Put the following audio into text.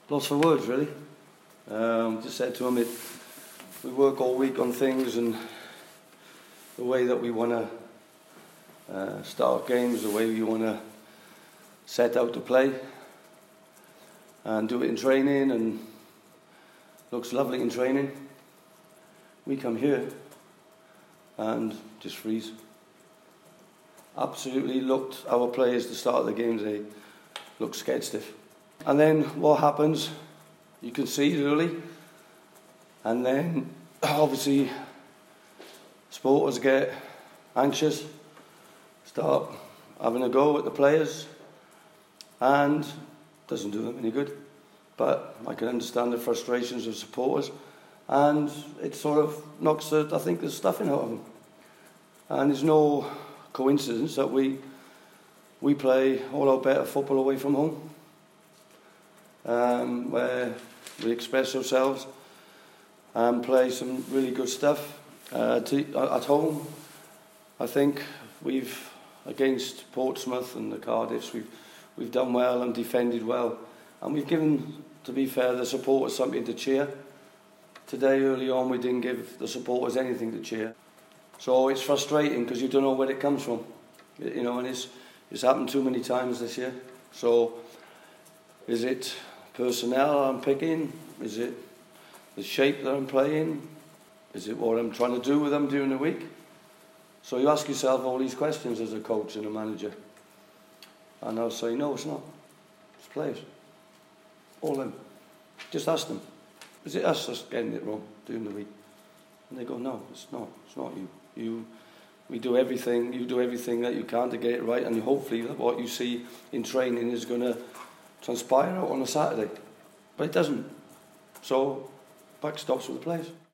Lost for words, really. Just said to him, we work all week on things, and the way that we want to start games, the way we want to set out to play and do it in training, and looks lovely in training. We come here and just freeze. Absolutely looked, our players, the start of the games, they look scared stiff. And then what happens, you can see it early, and then obviously supporters get anxious, start having a go at the players, and doesn't do them any good. But I can understand the frustrations of supporters, and it sort of knocks the stuffing out of them. And there's no coincidence that we play all our better football away from home, where we express ourselves and play some really good stuff. At home, I think we've, against Portsmouth and the Cardiffs, we've done well and defended well, and we've given, to be fair, the supporters something to cheer. Today, early on, we didn't give the supporters anything to cheer. So it's frustrating because you don't know where it comes from, you know, and it's happened too many times this year. So is it personnel I'm picking? Is it the shape that I'm playing? Is it what I'm trying to do with them during the week? So you ask yourself all these questions as a coach and a manager, and I'll say, no, it's not. It's players. All them. Just ask them, is it us that's getting it wrong during the week? And they go, no, it's not. It's not you. We do everything. You do everything that you can to get it right, and hopefully what you see in training is going to transpire out on a Saturday. But it doesn't. So buck stops with the players.